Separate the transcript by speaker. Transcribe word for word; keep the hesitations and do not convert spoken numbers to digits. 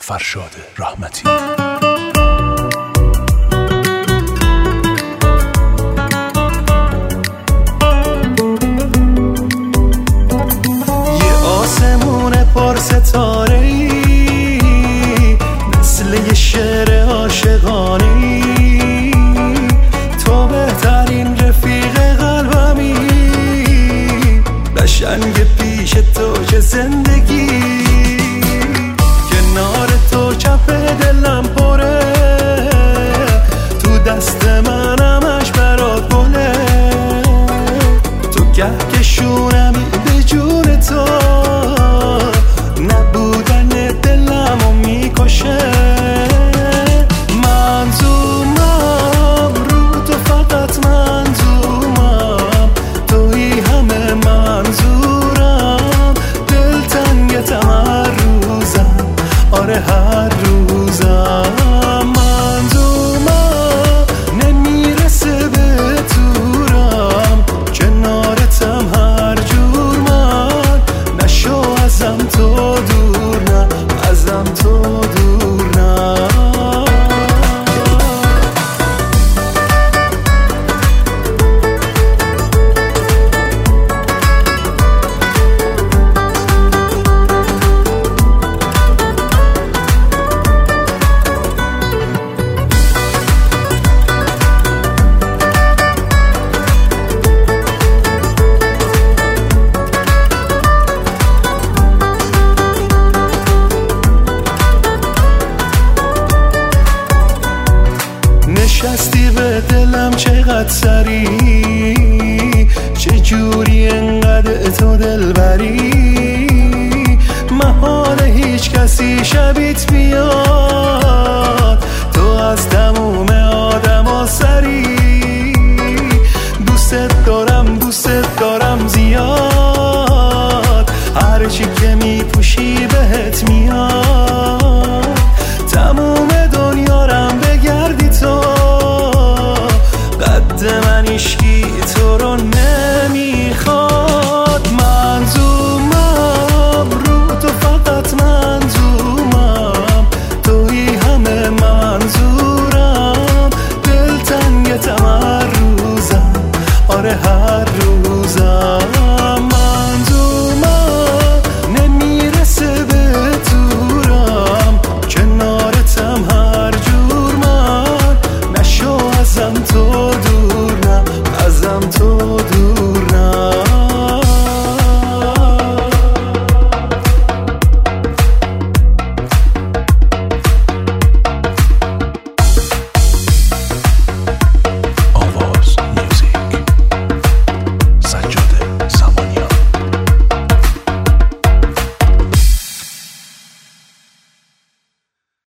Speaker 1: فرشاد رحمتی.
Speaker 2: یه آسمون پر ستاره‌ای، مثل یه شعر عاشقانه‌ای، تو بهترین رفیق قلبمی، قشنگ پیش تو چه زندگی، کنار تو کف دلم پره، تو دست من همش برات گله، تو کهکشونمی به جون تو، نبودن دلمو میکشه، منظومم رو تو، فقط منظومم، توی همه منظورم، دلتنگتم هر روزم، آره هر روزم، منظومم نمیرسه به تورم، کنارتم هر جور، من نشو ازم تو دور، نه ازم تو دور، نه. نشستی به دلم چقدر سری، چه جوری انقدر تو دل بری، محال هیچ کسی شبیت بیاد،